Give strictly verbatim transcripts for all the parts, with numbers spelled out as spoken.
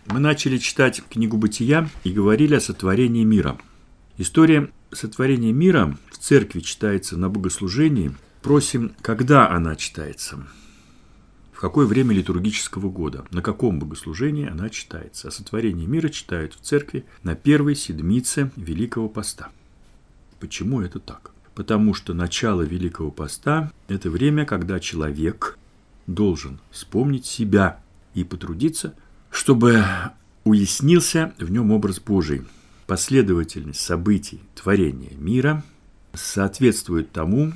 Мы начали читать книгу «Бытия» и говорили о сотворении мира. История сотворения мира в церкви читается на богослужении. Просим, когда она читается, в какое время литургического года, на каком богослужении она читается. О сотворении мира читают в церкви на первой седмице Великого Поста. Почему это так? Потому что начало Великого Поста – это время, когда человек должен вспомнить себя и потрудиться, чтобы уяснился в нем образ Божий. Последовательность событий творения мира соответствует тому,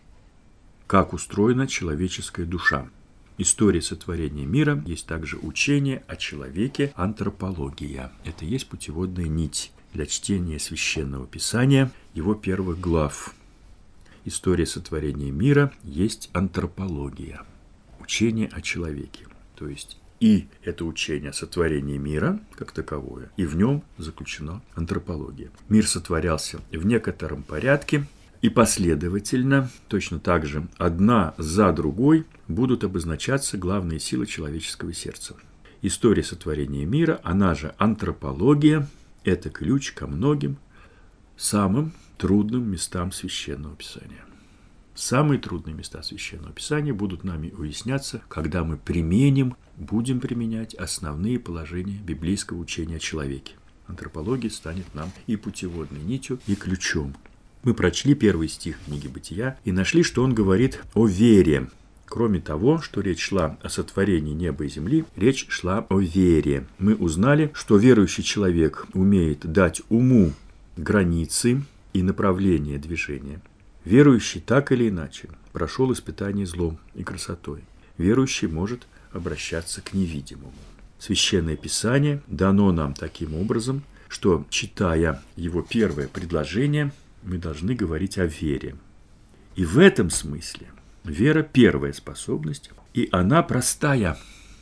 как устроена человеческая душа. История сотворения мира есть также учение о человеке, антропология. Это есть путеводная нить для чтения Священного Писания, его первых глав. История сотворения мира есть антропология, учение о человеке. То есть и это учение о сотворении мира, как таковое, и в нем заключена антропология. Мир сотворялся в некотором порядке, и последовательно, точно так же, одна за другой будут обозначаться главные силы человеческого сердца. История сотворения мира, она же антропология, это ключ ко многим самым трудным местам Священного Писания. Самые трудные места Священного Писания будут нами уясняться, когда мы применим, будем применять основные положения библейского учения о человеке. Антропология станет нам и путеводной нитью, и ключом. Мы прочли первый стих книги «Бытия» и нашли, что он говорит о вере. Кроме того, что речь шла о сотворении неба и земли, речь шла о вере. Мы узнали, что верующий человек умеет дать уму границы и направление движения. Верующий так или иначе прошел испытание злом и красотой. Верующий может обращаться к невидимому. Священное Писание дано нам таким образом, что, читая его первое предложение, мы должны говорить о вере. И в этом смысле вера – первая способность, и она простая,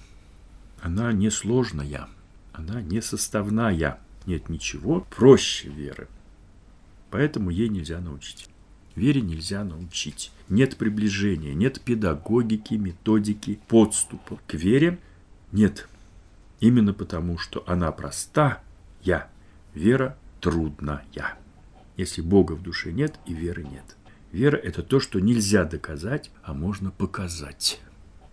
она не сложная, она не составная. Нет ничего проще веры, поэтому ей нельзя научить. Вере нельзя научить. Нет приближения, нет педагогики, методики, подступа к вере. Нет. Именно потому, что она простая, вера трудная. Если Бога в душе нет, и веры нет. Вера – это то, что нельзя доказать, а можно показать.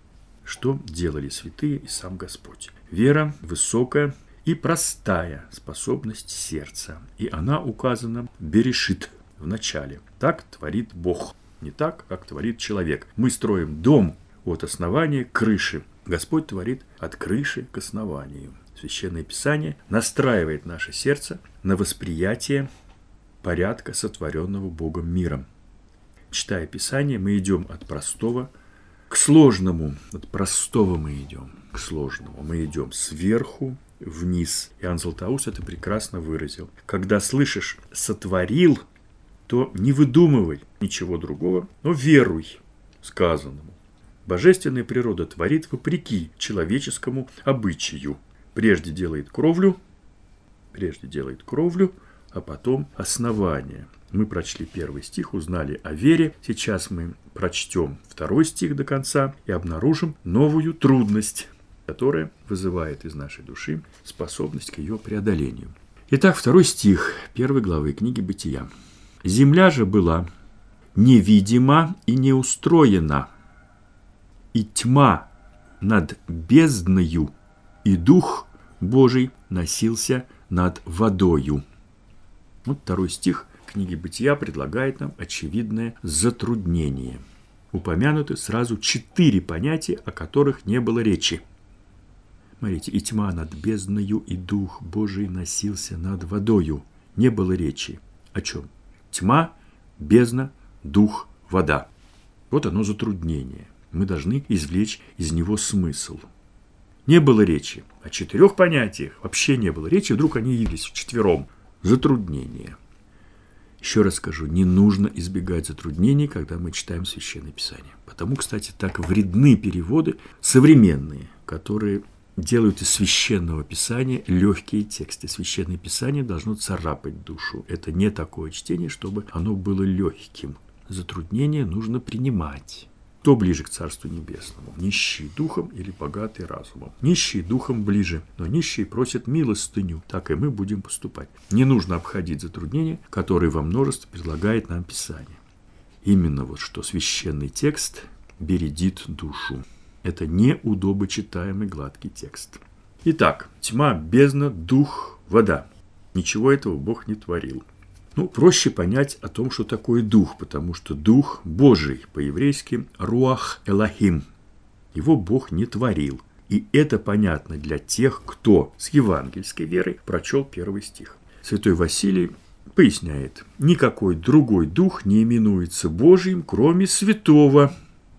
Что делали святые и сам Господь. Вера – высокая и простая способность сердца. И она указана берешит. В начале. Так творит Бог. Не так, как творит человек. Мы строим дом от основания к крыше. Господь творит от крыши к основанию. Священное Писание настраивает наше сердце на восприятие порядка, сотворенного Богом миром. Читая Писание, мы идем от простого к сложному. От простого мы идем к сложному. Мы идем сверху вниз. Иоанн Златоуст это прекрасно выразил. Когда слышишь «сотворил», то не выдумывай ничего другого, но веруй сказанному. Божественная природа творит вопреки человеческому обычаю. Прежде делает кровлю, прежде делает кровлю, а потом основание. Мы прочли первый стих, узнали о вере. Сейчас мы прочтем второй стих до конца и обнаружим новую трудность, которая вызывает из нашей души способность к ее преодолению. Итак, второй стих первой главы книги «Бытия». «Земля же была невидима и неустроена, и тьма над бездною, и Дух Божий носился над водою». Вот второй стих книги «Бытия» предлагает нам очевидное затруднение. Упомянуты сразу четыре понятия, о которых не было речи. Смотрите, и тьма над бездною, и Дух Божий носился над водою. Не было речи. О чем? Тьма, бездна, дух, вода. Вот оно затруднение. Мы должны извлечь из него смысл. Не было речи. О четырех понятиях вообще не было речи. Вдруг они явились вчетвером. Затруднение. Еще раз скажу, не нужно избегать затруднений, когда мы читаем Священное Писание. Потому, кстати, так вредны переводы современные, которые делают из Священного Писания легкие тексты. Священное Писание должно царапать душу. Это не такое чтение, чтобы оно было легким. Затруднения нужно принимать. Кто ближе к Царству Небесному? Нищий духом или богатый разумом? Нищий духом ближе, но нищий просит милостыню. Так и мы будем поступать. Не нужно обходить затруднения, которые во множестве предлагает нам Писание. Именно вот что священный текст бередит душу. Это не удобочитаемый гладкий текст. Итак, тьма, бездна, дух, вода. Ничего этого Бог не творил. Ну, проще понять о том, что такое дух, потому что дух Божий, по-еврейски руах элохим. Его Бог не творил. И это понятно для тех, кто с евангельской верой прочел первый стих. Святой Василий поясняет: никакой другой дух не именуется Божьим, кроме Святого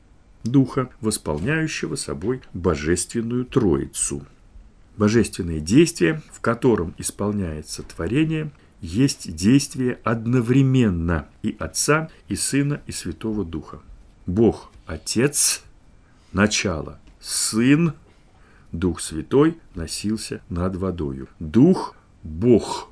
Духа, восполняющего собой Божественную Троицу. Божественное действие, в котором исполняется творение, есть действие одновременно и Отца, и Сына, и Святого Духа. Бог – Отец, начало – Сын, Дух Святой носился над водою. Дух – Бог.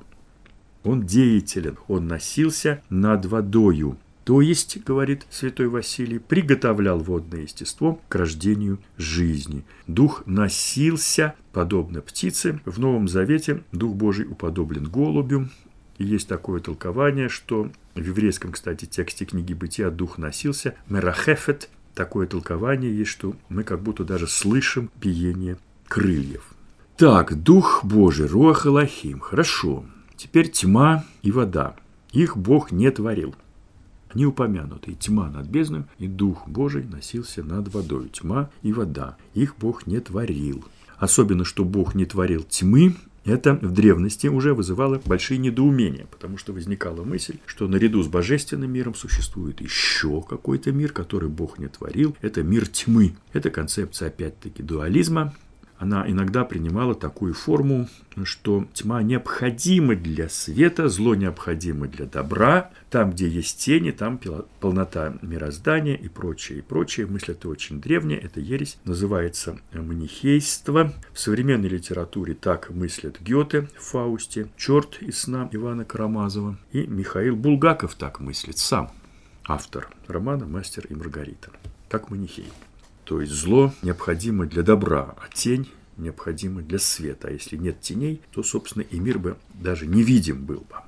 Он деятелен, он носился над водою. То есть, говорит святой Василий, приготовлял водное естество к рождению жизни. Дух носился, подобно птице. В Новом Завете Дух Божий уподоблен голубю. И есть такое толкование, что в еврейском, кстати, тексте книги Бытия Дух носился, мерахефет. Такое толкование есть, что мы как будто даже слышим биение крыльев. Так, Дух Божий, руах элохим, хорошо. Теперь тьма и вода. Их Бог не творил. Они упомянуты. Тьма над бездной, и Дух Божий носился над водой. Тьма и вода. Их Бог не творил. Особенно, что Бог не творил тьмы, это в древности уже вызывало большие недоумения, потому что возникала мысль, что наряду с божественным миром существует еще какой-то мир, который Бог не творил. Это мир тьмы. Это концепция, опять-таки, дуализма. Она иногда принимала такую форму, что тьма необходима для света, зло необходимо для добра. Там, где есть тени, там полнота мироздания и прочее, и прочее. Мысль эта очень древняя, это ересь, называется манихейство. В современной литературе так мыслят Гёте в «Фаусте», «Черт из сна» Ивана Карамазова, и Михаил Булгаков так мыслит сам, автор романа «Мастер и Маргарита», как манихей. То есть зло необходимо для добра, а тень необходима для света. А если нет теней, то, собственно, и мир бы даже невидим был бы.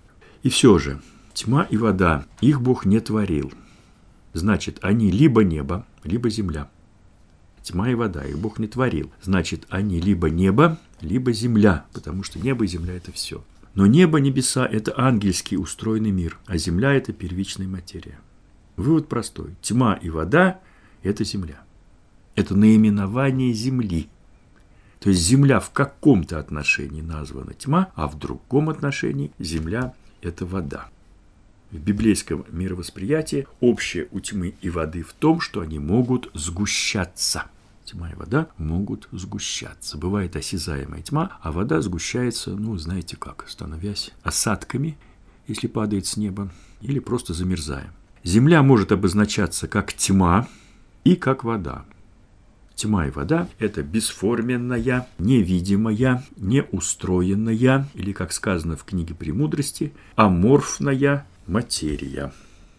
И все же, тьма и вода, их Бог не творил. Значит, они либо небо, либо земля. Тьма и вода, их Бог не творил. Значит, они либо небо, либо земля, потому что небо и земля – это все. Но небо, небеса – это ангельский устроенный мир, а земля – это первичная материя. Вывод простой. Тьма и вода – это земля. Это наименование земли. То есть земля в каком-то отношении названа тьма, а в другом отношении земля – это вода. В библейском мировосприятии общее у тьмы и воды в том, что они могут сгущаться. Тьма и вода могут сгущаться. Бывает осязаемая тьма, а вода сгущается, ну, знаете как, становясь осадками, если падает с неба, или просто замерзая. Земля может обозначаться как тьма и как вода. Тьма и вода – это бесформенная, невидимая, неустроенная, или, как сказано в книге «Премудрости», аморфная материя.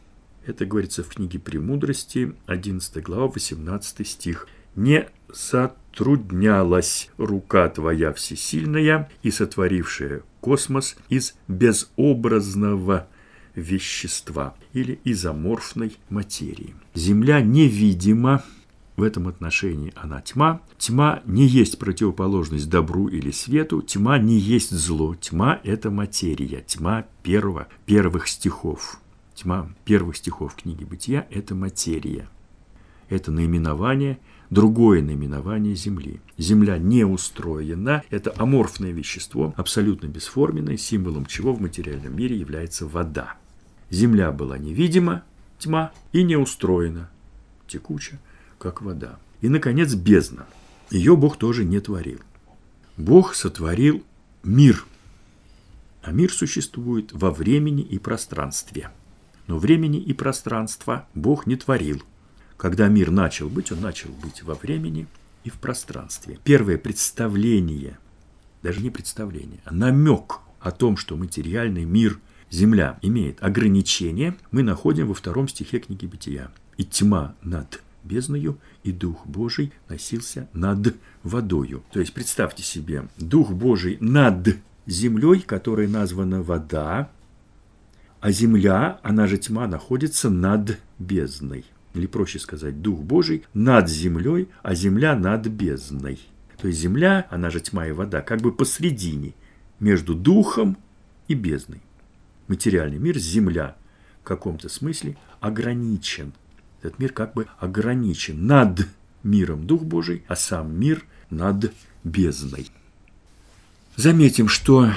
Это говорится в книге «Премудрости», одиннадцатая глава, восемнадцатый стих. «Не сотруднялась рука твоя всесильная и сотворившая космос из безобразного вещества» или из аморфной материи. Земля невидима. В этом отношении она тьма. Тьма не есть противоположность добру или свету. Тьма не есть зло. Тьма – это материя. Тьма первого, первых стихов. Тьма первых стихов книги Бытия – это материя. Это наименование, другое наименование Земли. Земля не устроена. Это аморфное вещество, абсолютно бесформенное, символом чего в материальном мире является вода. Земля была невидима, тьма, и не устроена, текуча, как вода. И, наконец, бездна. Ее Бог тоже не творил. Бог сотворил мир. А мир существует во времени и пространстве. Но времени и пространства Бог не творил. Когда мир начал быть, он начал быть во времени и в пространстве. Первое представление, даже не представление, а намек о том, что материальный мир, Земля, имеет ограничения, мы находим во втором стихе книги Бытия. «И тьма над бездною, и Дух Божий носился над водою. То есть представьте себе, Дух Божий над землей, которой названа вода, а земля, она же тьма, находится над бездной. Или проще сказать, Дух Божий над землей, а земля над бездной. То есть земля, она же тьма и вода, как бы посредине, между духом и бездной. Материальный мир, земля, в каком-то смысле ограничен. Этот мир как бы ограничен. Над миром Дух Божий, а сам мир над бездной. Заметим, что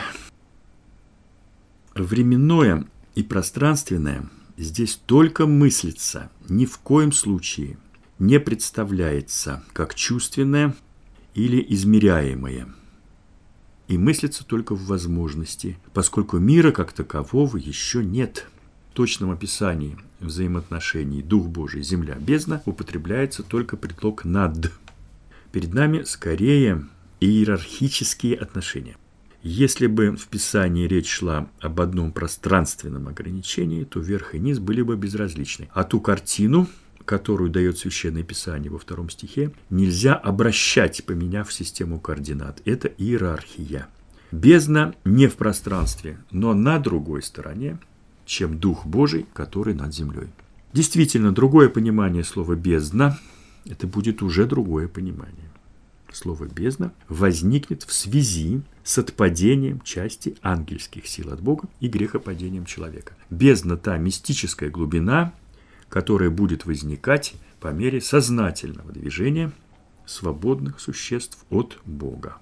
временное и пространственное здесь только мыслится, ни в коем случае не представляется как чувственное или измеряемое. И мыслится только в возможности, поскольку мира как такового еще нет. В точном описании взаимоотношений Дух Божий, земля, бездна употребляется только предлог «над». Перед нами скорее иерархические отношения. Если бы в Писании речь шла об одном пространственном ограничении, то верх и низ были бы безразличны. А ту картину, которую дает Священное Писание во втором стихе, нельзя обращать, поменяв систему координат. Это иерархия. Бездна не в пространстве, но на другой стороне, чем Дух Божий, который над землей. Действительно, другое понимание слова «бездна» – это будет уже другое понимание. Слово «бездна» возникнет в связи с отпадением части ангельских сил от Бога и грехопадением человека. Бездна – та мистическая глубина, которая будет возникать по мере сознательного движения свободных существ от Бога.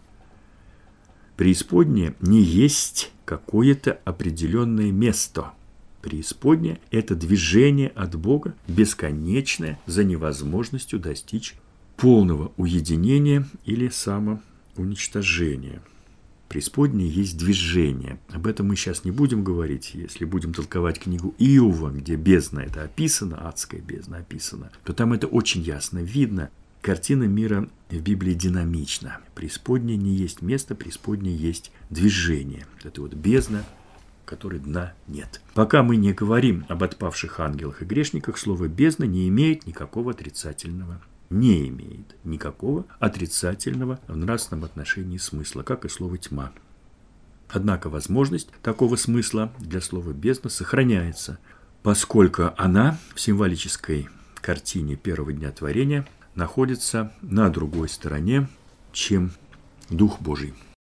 Преисподняя не есть какое-то определенное место. Преисподняя – это движение от Бога, бесконечное, за невозможностью достичь полного уединения или самоуничтожения. Преисподняя есть движение. Об этом мы сейчас не будем говорить. Если будем толковать книгу Иова, где бездна это описано, адская бездна описана, то там это очень ясно видно. Картина мира в Библии динамична. Преисподняя не есть место, преисподняя есть движение. Это вот бездна, которой дна нет. Пока мы не говорим об отпавших ангелах и грешниках, слово «бездна» не имеет никакого отрицательного не имеет никакого отрицательного в нравственном отношении смысла, как и слово «тьма». Однако возможность такого смысла для слова «бездна» сохраняется, поскольку она в символической картине первого дня творения находится на другой стороне, чем Дух Божий.